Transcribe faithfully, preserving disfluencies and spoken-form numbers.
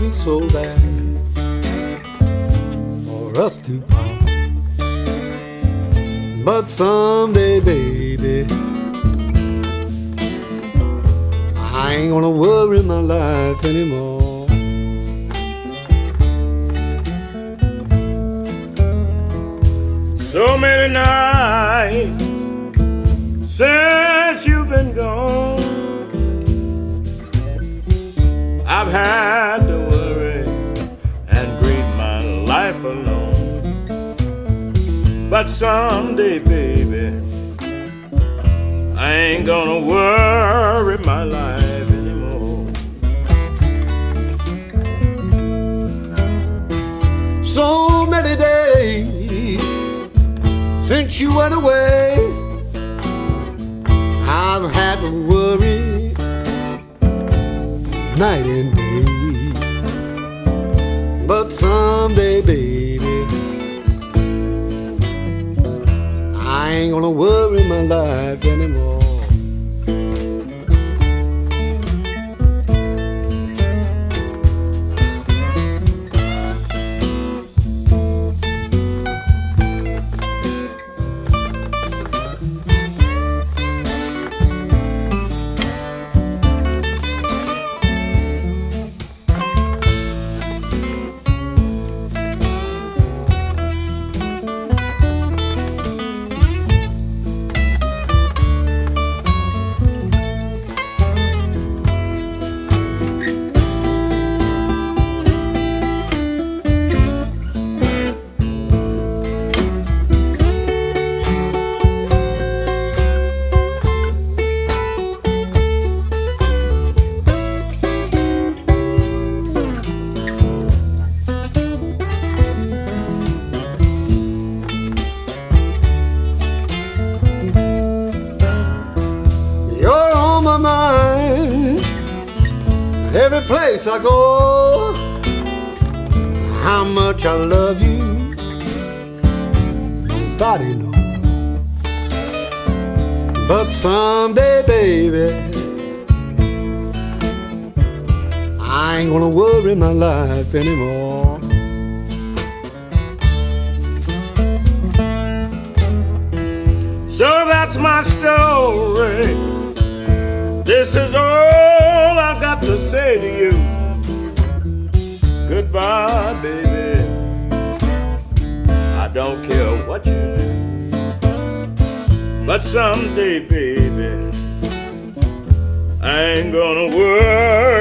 be so bad for us to part. But someday, baby, I ain't gonna worry my life anymore. So many nights since you've been gone, I've had to worry and grieve my life alone. But someday, baby, I ain't gonna worry my life anymore. So many days since you went away, I've had to worry night and day. But someday, baby, I ain't gonna worry my life anymore. Every place I go, how much I love you, nobody knows. But someday, baby, I ain't gonna worry my life anymore. So that's my story. This is all I've got to say to you. Goodbye, baby. I don't care what you do. But someday, baby, I ain't gonna worry